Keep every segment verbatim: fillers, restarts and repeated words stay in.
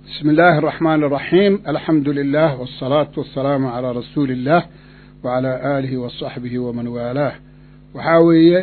بسم الله الرحمن الرحيم الحمد لله والصلاة والسلام على رسول الله وعلى آله وصحبه ومن والاه وحاوية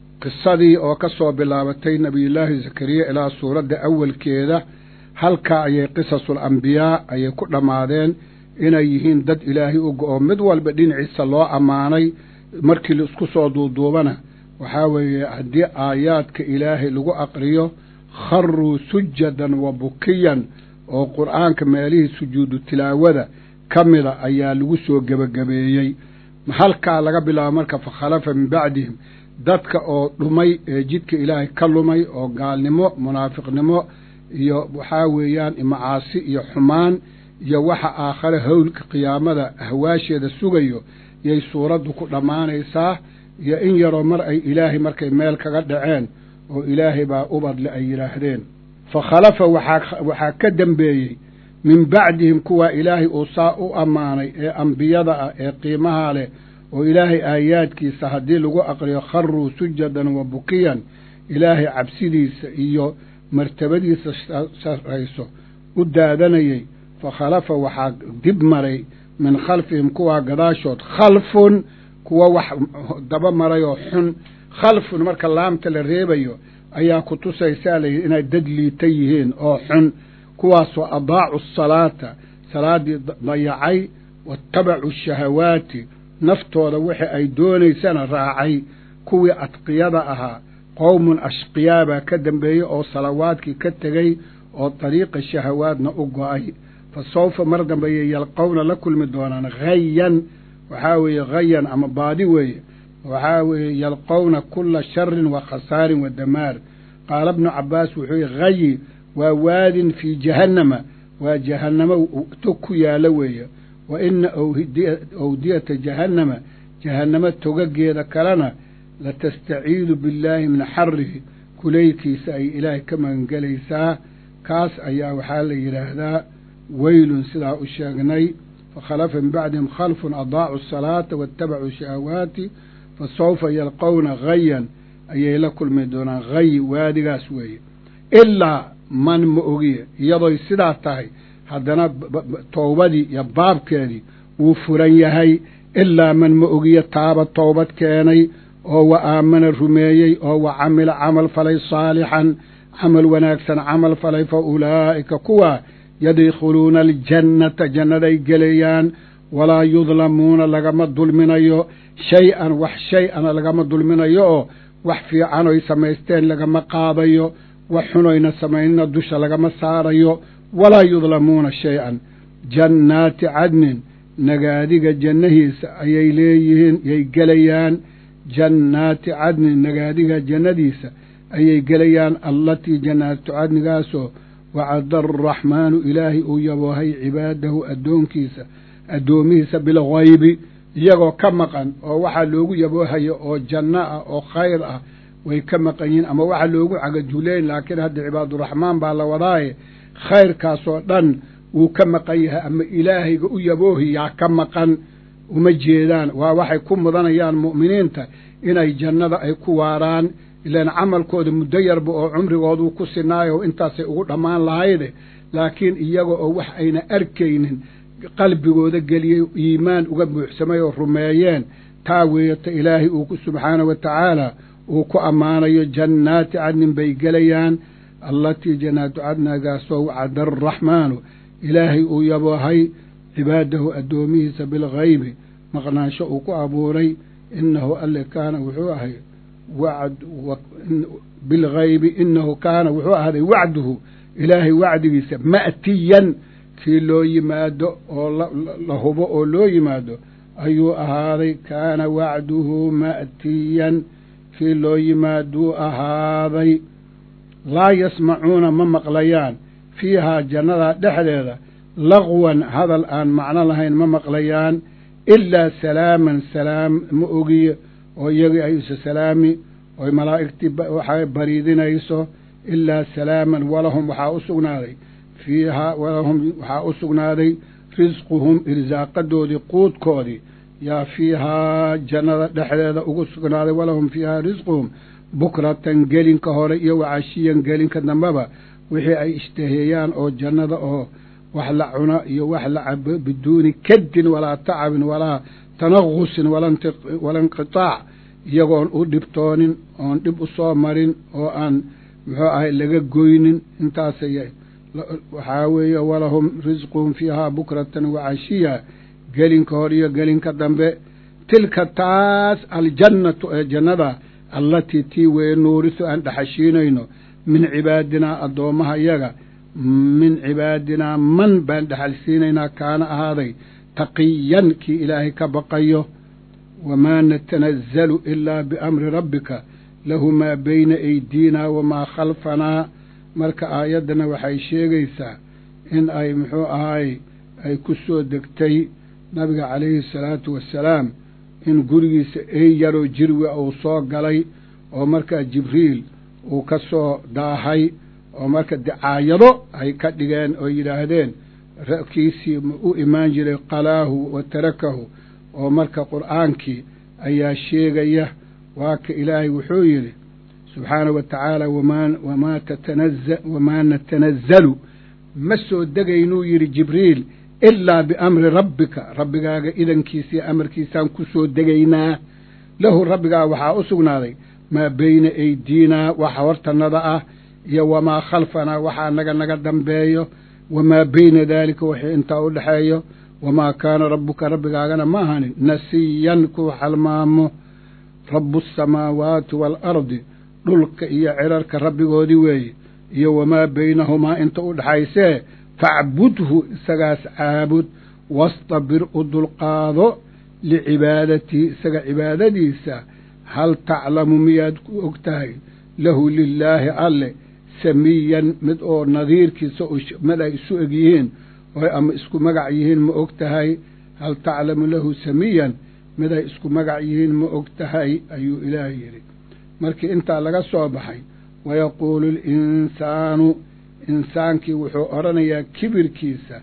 قصدي وكسوا بلابتين نبي الله زكريا إلى سورة أول كيدة هل كأي قصص الأنبياء أي كل مادين إن يهين دد إلهي أقوم مدول بدين عيسى الله أماني مركي لسكسوا دوبنا وحاوية هدي آيات كإلهي لغو أقريه خروا سجدا وبكيا oo quraanka meelihii sujuudu tilaawada kamida ayaa lagu soo gabagabeeyay halka laga bilaabo marka fa khalafa min ba'dihim dadka oo dhumay ee jidka ilaahay ka lumay oo gaalnimo munaafiqnimo iyo waxa weeyaan imaasi iyo xumaan iyo waxa aakhire hawlka qiyaamada ahwaasheeda sugayo yay suuradu ku dhamaanaysaa iyo in yaro mar ay ilaahay markay meel kaga dhaceen oo ilaahay baa ubad la ay yiraahdeen فخلف وحا كدنبيي من بعدهم كوا إلهي أوصاء أماني أنبياء قيمها له وإلهي آيات كي سهدي لغو أقري خروا سجدا وبكيا إلهي عبسيدي إيو مرتبدي سرعيسو ودادني فخلف وحا دبمري من خلفهم كوا قداشوت خلف كوا وح دبمري حن خلف مرك اللام تلريبيو ayaa ku tusaysaa inay dad liitayeen oo xun kuwaas oo adaacu salaata salaadi dayacay wattabacu shahawaati naftooda wixii ay doonaysana raacay kuwii adqiyada ahaa qowmun ashqiyaaba ka dambeeyay oo salawaadkii ka tegay oo dariiqa shahawaadna u go'ay fa sawfa mar dambeeyay yalqawna la kulmi doonaan ghayan waxa weeye ghayan ama baadi weeye وحاوي يلقون كل شر وخسار ودمار قال ابن عباس وحوي غي وواد في جهنم وجهنم تكو يا لوية وإن أودية جهنم جهنم تقجي ذكرنا لتستعيذ بالله من حره كليكي سأي إله كما انقليسا كاس أيا وحال إلهذا ويل سلا أشاقني فخلف من بعدهم خلف أضاعوا الصلاة واتبعوا الشهوات فسوف يلقون غيا أي لكل مدون غي وادي قاسوي إلا من مؤغي يضي سداتاي هدنا توبدي يباب كاني وفرنيهي إلا من مؤغي تاب توبة كاني أو آمن الرميي أو عمل عمل فلي صالحا عمل وناكسا عمل فلي فأولئك كوا يدخلون الجنة جنة قليان ولا يظلمون لغم الظلمين أيو شيئا وح شيئا لغم الظلمين أيو وح في عنو يسميستين لغم قاضيو وحنو ينسمين الدوش لغم ساريو ولا يظلمون شيئا جنات عدن نقادق جنهيس أي ليهن يقليان جنات عدن نقادق جنديس أي قليان التي جنات عدن قاسو وعد الرحمن إلهي أيبوهي عباده أدون كيسا أدوميسا بالغيب يغو كمقان أو وحا لوغو يبوهي أو جنة أو خير وي كمقانين أما وحا لوغو عقا جولين لكن هذا عباد الرحمن بالا وراي خير كاسو دن وكمقايها أما إلهي يبوهي يا كمقان ومجيدان ووحي كم مضانيان مؤمنين تا إناي جنة أي كواران إلان عمل كود مدير بو عمري وادو كسناي وإنتا سيقول أمان لايده لكن إيغو أو وح أين أركين qalbigooda galiyo iimaan uga buuxsamayo rumeeyeen taawiyata ilaahi uu ku subhanahu wa ta'ala uu ku amaanayo jannaati adnin bay galayaan allati jannatu adna gaasoo wa'ada ar-rahmaan ilaahi uu yabahay cibaadahu adoomihiisa bil ghayb maqnaansho uu ku abuuray innahu alla kaana wuxuu ahay wa'd bil ghayb innahu kaana wuxuu ahay wa'duhu ilaahi wa'digiisa ma'tiyan في لو يمادو أو لهبو أو لو يمادو أيو أهاضي كان وعده مأتيا في لو يمادو أهاضي لا يسمعون من مقليان فيها جنة دحليلة لغوا هذا الآن معنى لهين من مقليان إلا سلاما سلام مؤغي ويغي أيس سلامي وملائكتي وحي بريدين أيسو إلا سلاما ولهم وحاوسونا لي فيها ولهم وحاوسونا لي رزقهم إرزاق دودي قوت كودي يا فيها جنة دحليلة أغسونا لي ولهم فيها رزقهم بكرة قلن كهوري وعشيا قلن كدنبابا wixii ay ishtaheeyaan oo jannada oo wax la cuno iyo wax la cabo biduuni kaddin walaa tacabin walaa tanaqusin wala inqitaac iyagoon u dhibtoonin oon dhib u soo marin oo aan muxuu ahay laga goynin intaasay waxaa weeye walahum risquhum fiihaa bukratan wacashiya gelinka hor iyo gelinka dambe tilka taas aljannatu ee jannada allatii tii weye nuurisu aan dhaxashiinayno min cibaadinaa addoommaha iyaga min cibaadinaa man baan dhaxalsiinaynaa kaana ahaaday taqiyan kii ilaahay ka baqayo wamaa natanazzalu ilaa biamri rabbika lahu maa bayna aydiina wamaa khalfanaa marka aayaddana waxay sheegaysaa in ay muxuu ahaay ay ku soo degtay nabiga calayhi salaatu wassalaam in gurigiisa ey yaroo jirwi uu soo galay oo markaa jibriil uu ka soo daahay oo marka dicaayado ay ka dhigeen oo yidhaahdeen ra'kiisii u imaan jiray qalaahu wa tarakahu oo marka qur'aankii ayaa sheegaya waa ka ilaahay wuxuu yidhi subxaanahu wa tacaala wamaa wamaa tatanaza wamaa natanazzalu ma soo degaynuu yidhi jibriil ilaa biamri rabbika rabbigaaga idankiisii amarkiisaan ku soo degaynaa lahu rabbigaa waxaa u sugnaaday maa bayna aydiinaa waxa hortannada ah iyo wamaa khalfanaa waxaa naga naga dambeeyo wamaa bayna daalika wixii intaa u dhexeeyo wamaa kaana rabbuka rabbigaagana ma ahanin nasiyan kuu halmaamo rabu asamaawaati waalardi dhulka iyo cirarka rabbigoodii weeye iyo wamaa baynahumaa inta u dhexaysee facbudhu isagaas caabud wastabir u dulqaado licibaadatii isaga cibaadadiisa hal taclamu miyaad ku og tahay lahu lilaahi alle samiyan mid oo nadiirkiisa mid ay isu eg yihiin oo ama isku magac yihiin ma og tahay hal taclamu lahu samiyan mid ay isku magac yihiin ma og tahay ayuu ilaahay yidhi markii intaa laga soo baxay wayaquulu alinsaanu insaankii wuxuu odhanayaa kibirkiisa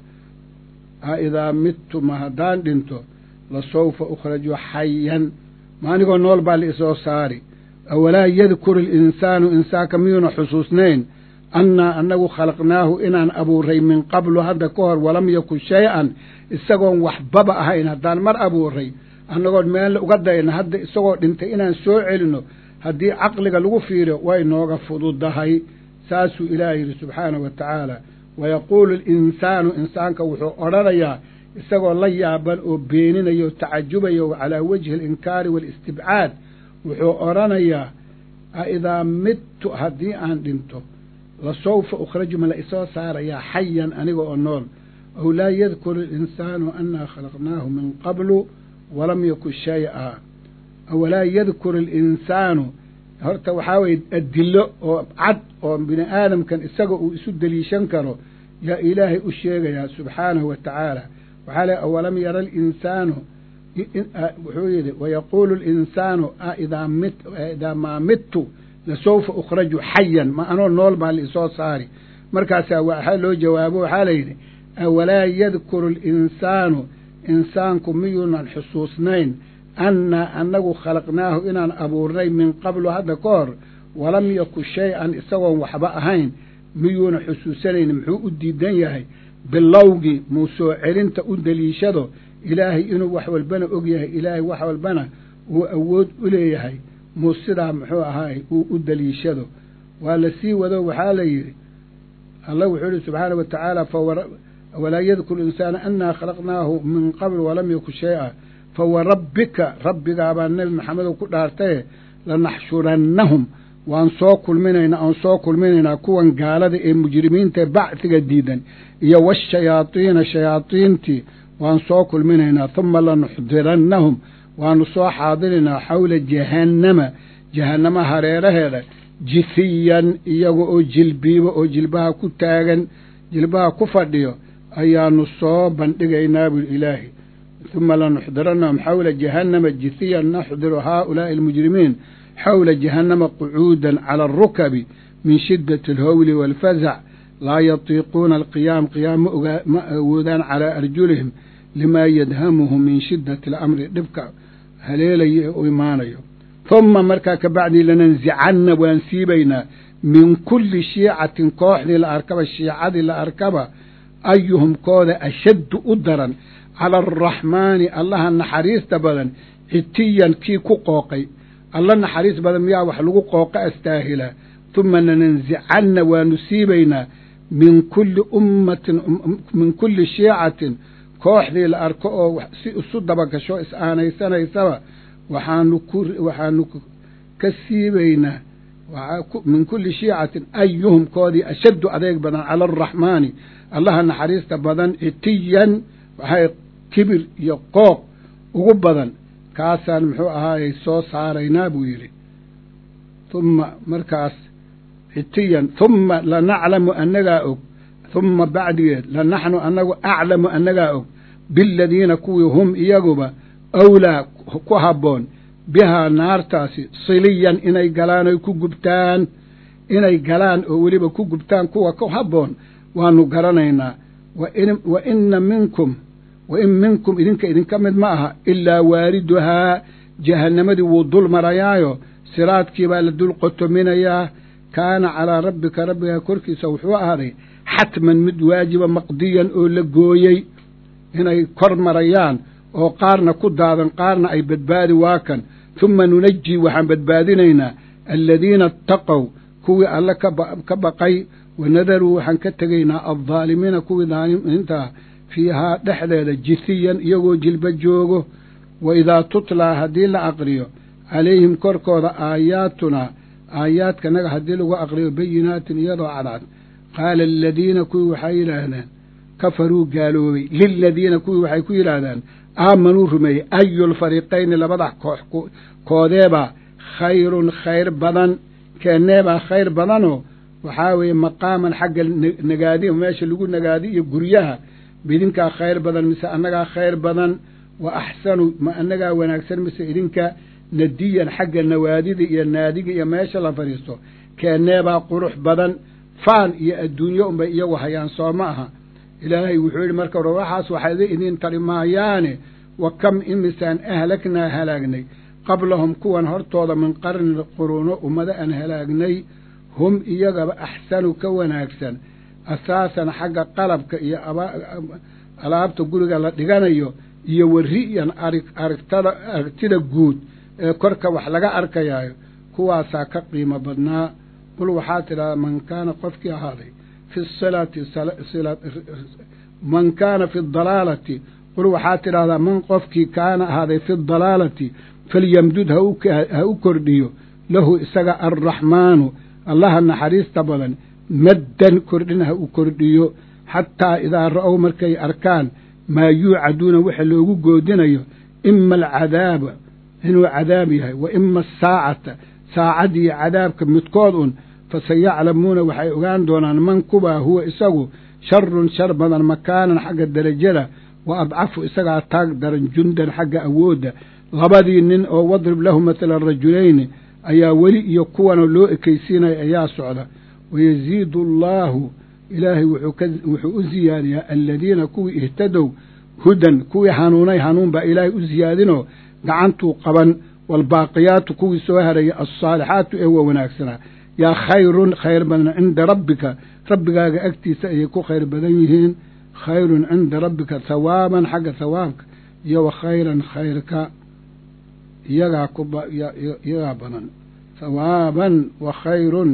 a idaa midtu ma haddaan dhinto lasawfa ukhraju xayan ma anigoo nool baa la isoo saari awalaa yadkuru alinsaanu insaanka miyuuna xusuusnayn annaa annagu khalaqnaahu inaan abuurray min qablu hadda ka hor walam yakun shay-an isagoon waxbaba ahayn haddaan mar abuurray annagoon meel uga dayna hadda isagoo dhintay inaan soo celinno haddii caqliga lagu fiiriyo way nooga fududahay saasuu ilaahay yidhi subxaanahu wa tacaala wayaquulu alinsaanu insaanka wuxuu odhanayaa isagoo la yaaban oo beeninayo o tacajubayo calaa wajhi alinkaari waalistibcaad wuxuu odhanayaa a idaa midtu haddii aan dhinto lasawfa ukhraju ma la isoo saarayaa xayan aniga oo nool aw laa yadkuru alinsaanu annaa khalaqnaahu min qablu walam yakun shay-a awalaa yadkuru alinsaanu horta waxaa weye adillo oo cad oo bini aadamkan isaga uu isu deliishan karo yaa ilaahay u sheegayaa subxaanahu wa tacaala waxaa le awalam yara alinsaanu wuxuu yidhi wayaquulu alinsaanu a idaa mit idaa maa midtu lasawfa ukhraju xayan ma anoo nool baa la isoo saari markaasaa waxaa loo jawaabo waxaa layidhi awalaa yadkuru alinsaanu insaanku miyuunan xusuusnayn annaa annagu khalaqnaahu inaan abuurnay min qablu hadda ka hor walam yakun shay-an isagoon waxba ahayn miyuuna xusuusanayn muxuu u diidan yahay bilowgii muu soo celinta u deliishado ilaahay inuu wax walbana og yahay ilaahay wax walbana uu awood u leeyahay muu sidaa muxuu ahaay uu u deliishado waa la sii wado waxaa la yidhi allah wuxuu yihi subxaana wa tacaala walaa yadkuru insaana annaa khalaqnaahu min qabl walam yakun shay-a fawarabbika rabbigaabaa nebi maxamedow ku dhaartaye lanaxshurannahum waan soo kulminaynaa aan soo kulminaynaa kuwan gaalada ee mujrimiintae bacdiga diidan iyo washayaadiina shayaadiintii waan soo kulminaynaa huma lanuxdirannahum waanu soo xaadinaynaa xawla jahannama jahannama hareeraheeda jithiyan iyaga oo jilbiibo oo jilbaha ku taagan jilbaha ku fadhiyo ayaanu soo bandhigaynaa buri ilaahi huma lanuxdirannahum xawla jahannama jithiyan naxdiru haaulaa'i almujrimiin xawla jahannama qucuudan cala alrukabi min shiddati alhowli waalfazac laa yatiiquuna alqiyaam qiyaam ma awoodaan calaa arjulihim limaa yadhamuhum min shiddati alamri dhibka haleelaya ee u imaanayo humma markaa ka bacdii lananzicanna waan siibaynaa min kulli shiicatin kooxdii la arkaba shiicadii la arkaba ayuhum kooda ashaddu u daran cala alraxmaani allaha naxariista badan citiyan kii ku qooqay alla naxariis badan miyaa wax lagu qooqa astaahila huma nananzicanna waanu siibaynaa min kulli ummatin min kulli shiicatin kooxdii la arko oo si isu dabagasho is-aanaysanaysaba waxaanu ku waxaanu ka siibaynaa min kulli shiicatin ayuhum koodii ashaddu adeeg badan cala alraxmaani allaha naxariista badan citiyan waxay kibir iyo qooq ugu badan kaasaan muxuu ahaayey soo saaraynaa buu yidhi humma markaas citiyan humma lanaclamu annagaa og humma bacdigeed lanaxnu annagu aclamu annagaa og biladiina kuwii hum iyaguba awlaa ku habboon bihaa naartaasi siliyan inay galaan oy ku gubtaan inay galaan oo weliba ku gubtaan kuwa ku habboon waanu garanaynaa wa inna minkum wa in minkum idinka idinka mid ma aha ilaa waariduhaa jahannamadii wuu dul marayaayo siraadkii baa la dul qotominayaa kaana calaa rabbika rabbigaa korkiisa wuxuu ahaaday xatman mid waajiba maqdiyan oo la gooyey inay kor marayaan oo qaarna ku daadan qaarna ay badbaadi waa kan humma nunajii waxaan badbaadinaynaa aladiina attaqow kuwii alle ka baqay wanadaruu waxaan ka tegaynaa aldaalimiina kuwii daalimiintaa fiihaa dhexdeeda jithiyan iyagoo jilba joogo wa idaa tutlaa haddii la aqriyo calayhim korkooda aayaatunaa aayaadkanaga haddii lagu aqriyo bayinaatin iyadoo cadcad qaala aladiina kuwii waxay yidhaahdeen kafaruu gaaloobay liladiina kuwii waxay ku yidhaahdaan aamanuu rumeeyey ayulfariiqayni labada koox koodeebaa khayrun khayr badan keenneebaa khayr badanoo waxaa weeye maqaaman xagga nagaadi meesha lagu nagaadi iyo guryaha idinkaa khayr badan mise annagaa khayr badan wa axsanu ma annagaa wanaagsan mise idinka nadiyan xagga nawaadida iyo naadiga iyo meesha la fadhiisto keenneebaa qurux badan faan iyo adduunyo unbay iyagu hayaan soo ma aha ilaahay wuxuu yidhi marka hore waxaas waxayda idiin tari maayaane wa kam imisaan ahlagnaa halaagnay qablahum kuwan hortooda min qarni quruuno ummado aan halaagnay hum iyagaba axsanu ka wanaagsan asaasan xagga qalabka iyo alaabta guriga la dhiganayo iyo wari'yan aragtada aragtida guud ee korka wax laga arkayaayo kuwaasaa ka qiimo badnaa qul waxaa tidhahdaa man kaana qofkii ahaaday fi silati man kaana fi dalaalati qul waxaa tidhahdaa man qofkii kaana ahaaday fi dalaalati falyamdud ha u kordhiyo lahu isaga arraxmaanu allaha naxariista badan maddan kordhin ha u kordhiyo xataa idaa ra'ow markay arkaan maa yuucaduuna waxa loogu goodinayo ima alcadaaba inuu cadaab yahay wa ima asaacata saacadii cadaabka midkood un fasayaclamuuna waxay ogaan doonaan man kubaa huwa isagu sharun shar badan makaanan xagga derajada wa adcafu isagaa taag daran jundan xagga awoodda labadii nin oo wadrib lahu matala rajulayni ayaa weli iyo kuwana loo ekaysiinaya ayaa socda wayaziidu allaahu ilaahay wuxuu u ziyaadiyaa aladiina kuwii ihtadow hudan kuwii hanuunay hanuun baa ilaahay u ziyaadinoo gacantuu qaban waalbaaqiyaatu kuwii soo haraya alsaalixaatu ee waa wanaagsanaa yaa khayrun khayr badan cinda rabbika rabbigaaga agtiisa ayay ku khayr badan yihiin khayrun cinda rabbika hawaaban xagga hawaabka iyo wa khayran khayrka iyagaa iyagaa badan hawaaban wa khayrun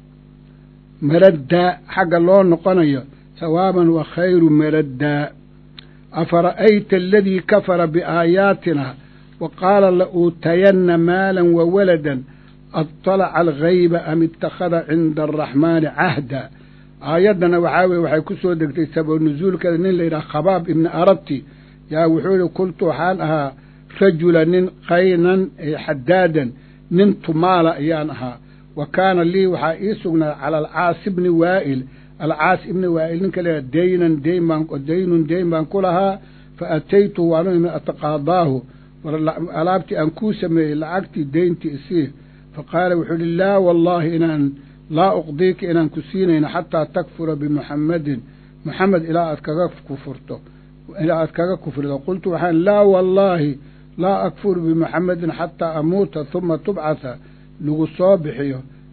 maraddaa xagga loo noqonayo hawaaban wa khayru maraddaa afara'ayta aladii kafara biaayaatina wa qaala la uutayanna maalan wa waladan adalaca alghayba am ittakhada cinda araxmaani cahda aayaddana waxaa weye waxay ku soo degtay sabab nusuulkeeda nin la yidhaha khabaab ibni arabti yaa wuxuu yihi kultu waxaan ahaa rajula nin qaynan xadaadan nin tumaala ayaan ahaa wa kaana lii waxaa ii sugnaa cala alcaas ibni waa'il alcaas ibni waa'il ninka leeyaha daynan dayn baan daynun dayn baan ku lahaa fa ataytuhu waanu imi ataqaadaahu war alaabtii aan kuu sameeyey lacagtii dayntii isii fa qaala wuxuu ihi laa wallaahi inaan laa uqdiika inaan ku siinayno xataa takfura bimuxammadin muxamed ilaa aad kaga kufurto ilaa aad kaga kufrido qultu waxaan laa wallaahi laa akfuru bimuxamedin xataa amuuta huma tubcatha lagu soo bixiyo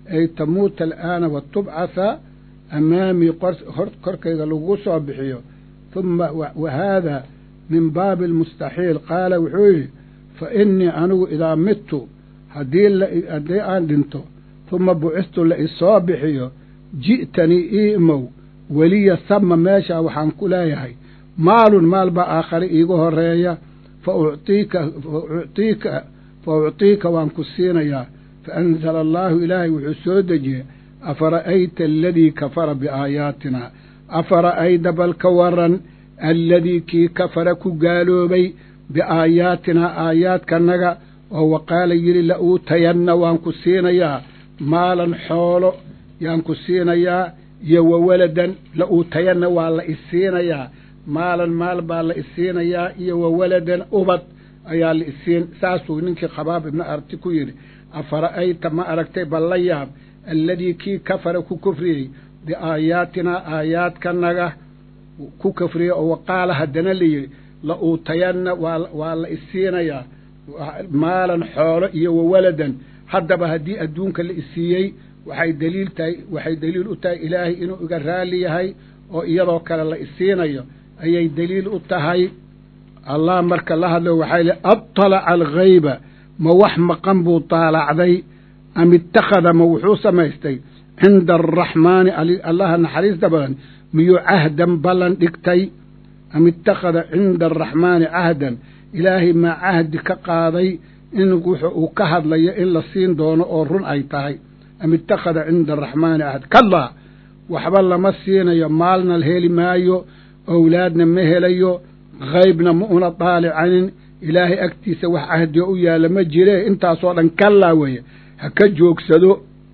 ay tamuuta al'aana wa tubcatha amaamii korkayga lagu soo bixiyo huma wa haadaa min baabi almustaxiil qaala wuxuu yidhi fa innii anigu idaa midtu haddii haddii aan dhinto huma bucistu la isoo bixiyo ji'tanii ii imow weliya sama meeshaa waxaan ku leeyahay maalun maal baa aakhare iiga horeeya fa uctiika fa uctiika fa uctiika waan ku siinayaa fa anzala allaahu ilaahay wuxuu soo dejiyey afara'ayta aladii kafara biaayaatina afara'ayta bal ka waran alladii kii kafara ku gaaloobay biaayaatinaa aayaadkanaga oo waqaala yidhi la uutayanna waan ku siinayaa maalan xoolo yaan ku siinayaa iyo wawaladan la uutayanna waa la isiinayaa maalan maal baa la isiinayaa iyo wawaladan ubad ayaa la isiin saasuu ninkii khabaab ibna arti ku yidhi afara'ayta ma aragtay bal la yaab alladii kii kafara ku kufriyey biaayaatinaa aayaadkanaga ku kufriyey oo waqaala haddana la yidhi la uutayanna waa waa la isiinayaa maalan xoolo iyo wawaladan haddaba haddii adduunka la isiiyey waxay daliil tahay waxay daliil u tahay ilaahay inuu iga raalli yahay oo iyadoo kale la isiinayo ayay daliil u tahay allah marka la hadlo waxay li attalaca alghayba ma wax maqan buu taalacday am ittakhada ma wuxuu samaystay cinda alraxmaani allaha naxariista badan miyuu cahdan ballan dhigtay am ittakhada cinda alraxmaani cahdan ilaahay maa cahdi ka qaaday in wuxu uu ka hadlayo in la siin doono oo run ay tahay am ittakhada cinda araxmaani cahd kallaa waxba lama siinayo maalna la heli maayo owlaadna ma helayo haybna ma una daalicanin ilaahay agtiisa wax cahdiga u yaalla ma jire intaasoo dhan kallaa weeye ha ka joogsado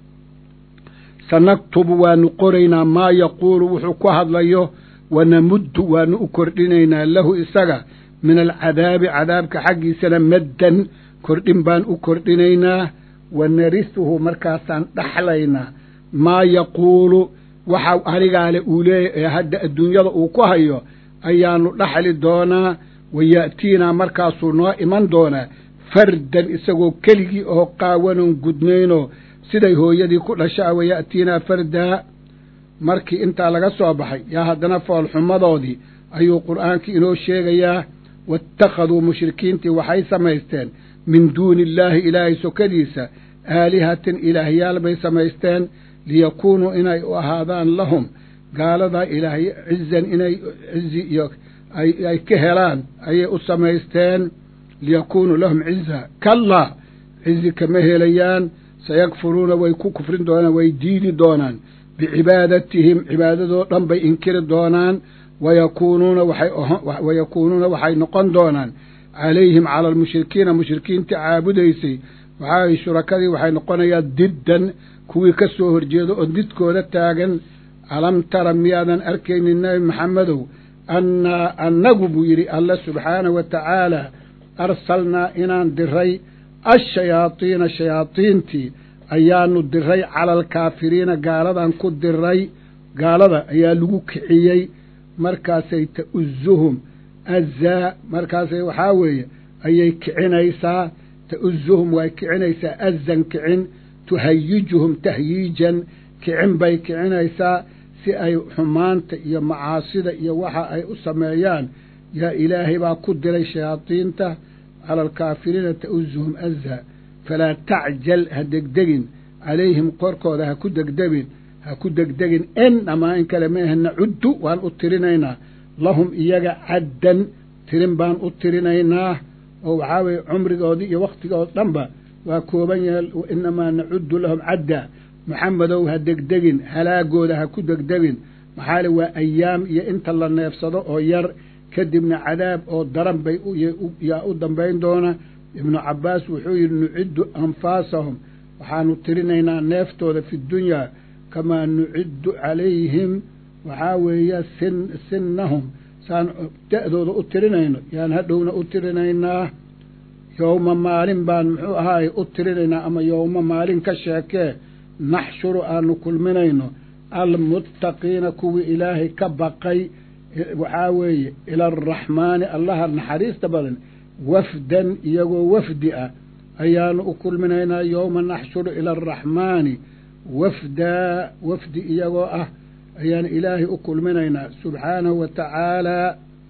sanaktubu waanu qoraynaa maa yaquulu wuxuu ku hadlayo wanamuddu waanu u kordhinaynaa lahu isaga min alcadaabi cadaabka xaggiisana maddan kordhin baan u kordhinaynaa wanarisuhu markaasaan dhaxlaynaa maa yaquulu waxa anigaale uu leeyahy ee hadda adduunyada uu ku hayo ayaanu dhaxli doonaa waya'tiinaa markaasuu noo iman doonaa fardan isagoo keligii oo qaawanon gudnaynoo siday hooyadii ku dhashaa waya'tiinaa fardaa markii intaa laga soo baxay yaa haddana foolxumadoodii ayuu qur'aankii inoo sheegayaa waittakhaduu mushrikiintii waxay samaysteen min duuni illaahi ilaahay sokadiisa aalihatin ilaahyaal bay samaysteen liyakuunuu inay u ahaadaan lahum gaaladaa ilaahay cizan inay cizi iyo ay ka helaan ayay u samaysteen liyakuunuu lahum ciza kallaa cizi kama helayaan sayakfuruuna way ku kufrin doonaan way diidi doonaan bicibaadatihim cibaadadoo dhan bay inkiri doonaan wayakuunuuna waxay wayakuunuuna waxay noqon doonaan calayhim cala almushrikiina mushrikiintii caabudaysay waxaa shurakadii waxay noqonayaan diddan kuwii ka soo horjeedo oo didkooda taagan alam tara miyaadan arkaynin nebi maxamedow annaa annagu buu yidhi alla subxaana wa tacaala arsalnaa inaan diray ashayaadiina shayaadiintii ayaanu diray cala alkaafiriina gaaladan ku diray gaalada ayaa lagu kiciyey markaasay ta'uzuhum azaa markaasay waxaa weeye ayay kicinaysaa ta'uzuhum way kicinaysaa azan kicin tuhayijuhum tahyiijan kicin bay kicinaysaa si ay xumaanta iyo macaasida iyo waxa ay u sameeyaan yaa ilaahay baa ku diray shayaadiinta cala alkaafiriina ta'uzuhum azaa falaa tacjal ha degdegin calayhim korkooda ha ku degdegin ha ku degdegin in amaa in kale maahe nacuddu waan u tirinaynaa lahum iyaga caddan tirin baan u tirinaynaa oo waxaa weeye cumrigoodii iyo wakhtigood dhanba waa kooban yahay inamaa nacuddu lahum cadda maxamedow ha degdegin halaagooda ha ku degdegin maxaa le waa ayaam iyo inta la neefsado oo yar kadibna cadaab oo daran bay yaa u dambayn doona ibnu cabbaas wuxuu yidhi nuciddu anfaasahum waxaanu tirinaynaa neeftooda fi dunyaa kamaa nuciddu calayhim waxaa weeye sin sinnahum saan da'dooda u tirinayno yaan hadhowna u tirinaynaa yowma maalin baan muxuu ahaaye u tirinaynaa ama yowma maalin ka sheekee naxshuru aanu kulminayno almuttaqiina kuwii ilaahay ka baqay waxaa weeye ila araxmaani allaha naxariista badan wafdan iyagoo wafdi ah ayaanu u kulminaynaa yowma naxshuru ila araxmaani wafdaa wafdi iyagoo ah ayaan ilaahay u kulminaynaa subxaanahu wa tacaalaa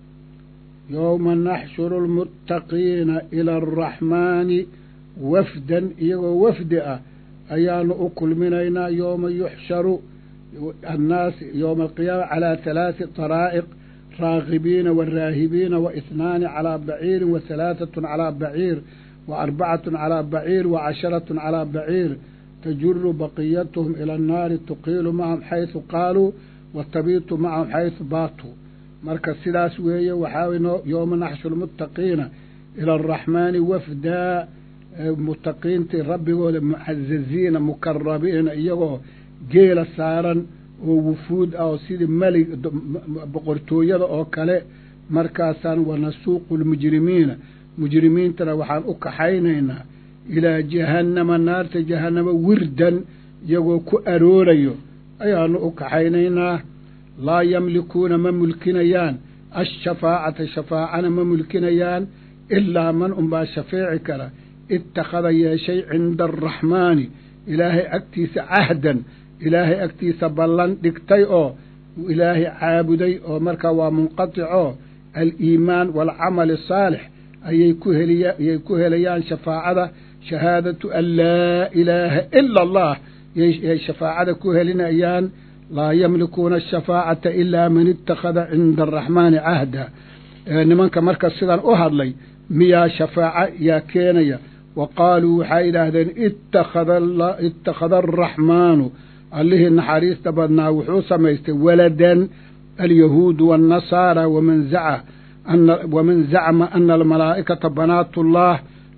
yowma naxshuru almuttaqiina ila alraxmaani wafdan iyagoo wafdi ah ayaanu u kulminaynaa yowma yuxsharu annaas yowma alqiyaama calaa halaati daraa'iq raagibiina waraahibiina wa ihnaani calaa baciirin wa halaatatun calaa baciir wa arbacatun calaa baciir wa casharatun calaa baciir tajuru baqiyatuhum ila annaari tuqiilu macahum xaysu qaaluu wa tabiitu macahum xaysu baatuu marka sidaas weeye waxaa weye yowma naxshuru muttaqiina ila araxmaani wafdaa muttaqiintii rabbigooda mucazaziina mukarabiina iyagoo geela saaran oo wufuud ah oo sidii melig boqortooyada oo kale markaasaan wanasuuqu lmujrimiina mujrimiintana waxaan u kaxaynaynaa ilaa jahannama naarta jahannama wirdan iyagoo ku aroorayo ayaanu u kaxaynaynaa laa yamlikuuna ma mulkinayaan ashafaacata shafaacana ma mulkinayaan ilaa man unbaa shafeeci kara ittakhada yeeshay cinda araxmaani ilaahay agtiisa cahdan ilaahay agtiisa ballan dhigtay oo ilaahay caabuday oo markaa waa munqaticoo aliimaan waalcamal asaalix ayay ku heliya ayay ku helayaan shafaacada shahaadatu an laa ilaaha ila allah yay shafaacada ku helinayaan laa yamlikuuna ashafaacata ilaa man ittakhada cinda araxmaani cahda nimanka marka sidan u hadlay miyaa shafaaca yaa keenaya wa qaaluu waxay yidhaahdeen ittakhada araxmaanu allihii naxariista badnaa wuxuu samaystay waladan alyahuudu waannasaara waman zaca waman zacma ana almalaa'ikata banaatullah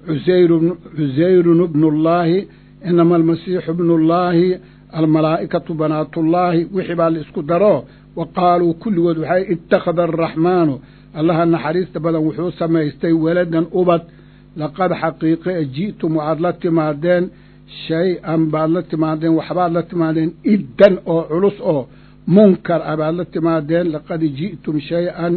cusayrun bnullaahi inama almasiixu bnullaahi almalaa'ikatu banaatullaahi wixii baa la isku daro wa qaaluu kulligood waxay ittakhada araxmaanu allaha naxariista badan wuxuu samaystay waladan ubad laqad xaqiiqe ji'tum waxaad la timaadeen shay-an baad la timaadeen waxbaad la timaadeen iddan oo culus oo munkar ah baad la timaadeen laqad ji'tum shay-an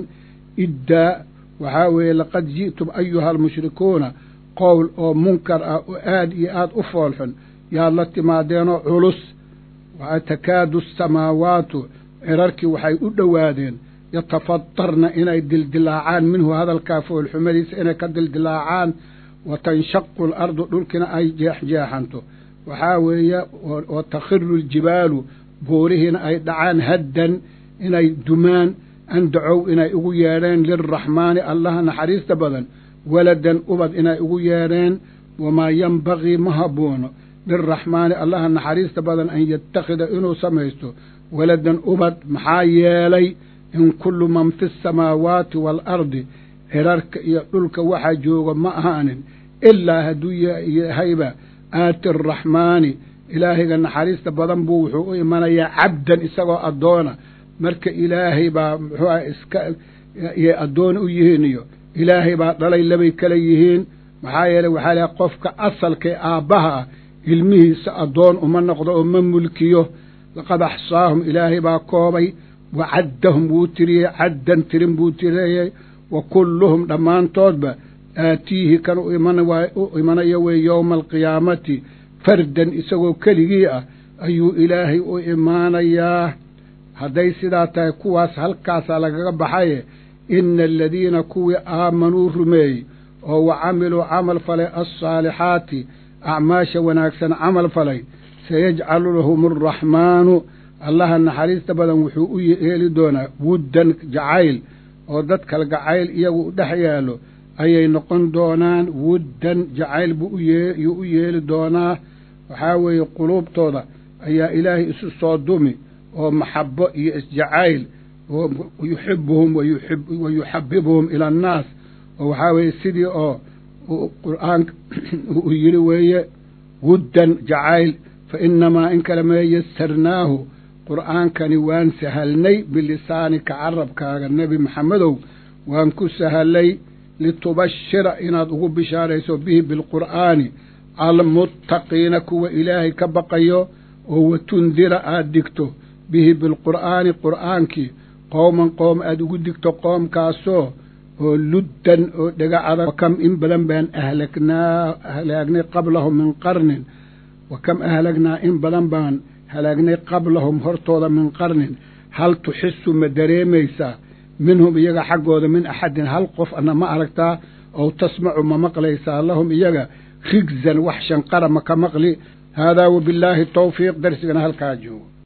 iddaa waxaa weeye laqad ji'tum ayuha almushrikuuna qowl oo munkar ah oo aad iyo aad u foolxun yaad la timaadeenoo culus waxaa takaadu asamaawaatu cirarkii waxay u dhowaadeen yatafatarna inay dildilaacaan minhu hadalkaa foolxumadiisa inay ka dildilaacaan wa tanshaqu alardu dhulkina ay jeexjeexanto waxaa weeye wa takhiru aljibaalu buurihiina ay dhacaan haddan inay dumaan andacow inay ugu yeedheen lilraxmaani allaha naxariista badan waladan ubad inay ugu yeedheen wamaa yenbagii ma haboono lilraxmaani allaha naxariista badan an yattakhida inuu samaysto waladan ubad maxaa yeelay in kullu man fi asamaawaati waalardi cirarka iyo dhulka waxaa jooga ma ahaanin ilaa hadduu yahayba aati araxmaani ilaahayga naxariista badan buu wuxuu u imanayaa cabdan isagoo addoona marka ilaahay baa muxuuah iska yay addoon u yihiin iyo ilaahay baa dhalay labay kala yihiin maxaa yeeley waxaa lehay qofka asalkae aabbaha ah ilmihiisa addoon uma noqdo oo ma mulkiyo laqad axsaahum ilaahay baa koobay wa caddahum wuu tiriyey caddan tirin buu tiriyey wa kulluhum dhammaantoodba aatiihi kan u imanayo wey yowma alqiyaamati fardan isagoo keligii ah ayuu ilaahay u imaanayaa hadday sidaa tahay kuwaas halkaasaa lagaga baxaye ina aladiina kuwii aamanuu rumeeyey oo wa camiluu camal falay alsaalixaati acmaasha wanaagsan camal falay sayajcalu lahum araxmaanu allaha naxariista badan wuxuu u yeeli doonaa wuddan jacayl oo dad kal gacayl iyagu u dhex yaalo ayay noqon doonaan wuddan jacayl buu uyuu u yeeli doonaa waxaa weeye quluubtooda ayaa ilaahay isu soo dumi oo maxabo iyo isjacayl oo yuxibuhum wa yuxabibuhum ila annaas oo waxaa weeye sidii oo qur'aanka uu yidhi weeye wuddan jacayl fa inamaa in kale mee yasarnaahu qur'aankani waan sahalnay bilisaanika carabkaaga nebi maxamedow waan ku sahalay litubashira inaad ugu bishaarayso bihi bilqur'aani almuttaqiina kuwa ilaahay ka baqayo oo watundira aad digto bihi bilqur'aani qur'aankii qowman qoom aad ugu digto qoomkaasoo oo luddan oo dhega adag wa kam in badan baan ahlagnaa ahlaagnay qablahum min qarnin wa kam ahlagnaa in badan baan halaagnay qablahum hortooda min qarnin hal tuxisu ma dareemaysaa minhum iyaga xaggooda min axadin hal qof ana ma aragtaa ow tasmacu ma maqlaysaa lahum iyaga rigzan wax shanqara ma ka maqli haadaa wabillaahi tawfiiq darsigana halkaa joogo